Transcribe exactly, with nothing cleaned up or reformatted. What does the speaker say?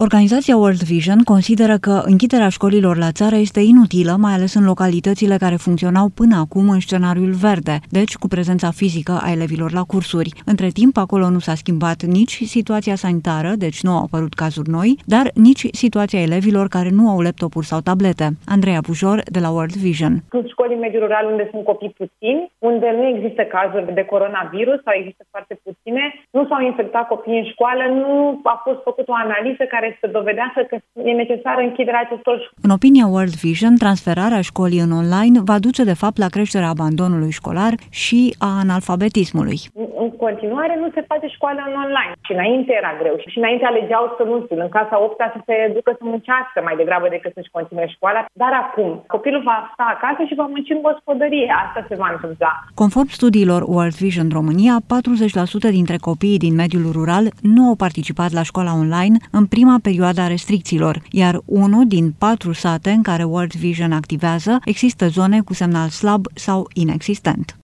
Organizația World Vision consideră că închiderea școlilor la țară este inutilă, mai ales în localitățile care funcționau până acum în scenariul verde, deci cu prezența fizică a elevilor la cursuri. Între timp, acolo nu s-a schimbat nici situația sanitară, deci nu au apărut cazuri noi, dar nici situația elevilor care nu au laptopuri sau tablete. Andreea Pujor, de la World Vision. Sunt școli în mediul rural unde sunt copii puțini, unde nu există cazuri de coronavirus sau există foarte puține, nu s-au infectat copiii în școală, nu a fost făcută o analiză care să dovedească că e necesară închiderea acestor școli. În opinia World Vision, transferarea școlii în online va duce de fapt la creșterea abandonului școlar și a analfabetismului. În continuare nu se face școală în online. Și înainte era greu. Și înainte alegeau sănunțul în clasa a opta să se ducă să muncească mai degrabă decât să-și continue școala. Dar acum, copilul va sta acasă și va munci în gospodărie. Asta se va întâmpla. Conform studiilor World Vision România, patruzeci la sută dintre copiii din mediul rural nu au participat la școala online în prima perioadă a restricțiilor, iar unul din patru sate în care World Vision activează există zone cu semnal slab sau inexistent.